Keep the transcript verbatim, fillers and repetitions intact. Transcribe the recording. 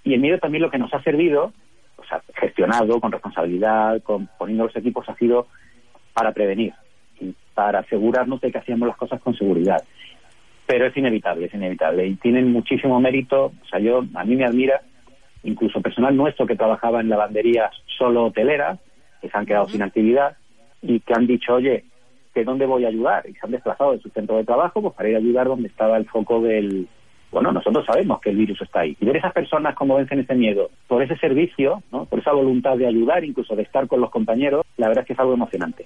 Y el miedo también lo que nos ha servido, o sea, gestionado con responsabilidad, con, poniendo los equipos, ha sido para prevenir y para asegurarnos de que hacíamos las cosas con seguridad. Pero es inevitable, es inevitable. Y tienen muchísimo mérito. O sea, yo, a mí me admira, incluso personal nuestro que trabajaba en lavanderías solo hoteleras, que se han quedado uh-huh. sin actividad y que han dicho, oye, ¿que dónde voy a ayudar? Y se han desplazado de su centro de trabajo pues para ir a ayudar donde estaba el foco del... Bueno, nosotros sabemos que el virus está ahí. Y ver esas personas cómo vencen ese miedo, por ese servicio, ¿no? Por esa voluntad de ayudar, incluso de estar con los compañeros, la verdad es que es algo emocionante.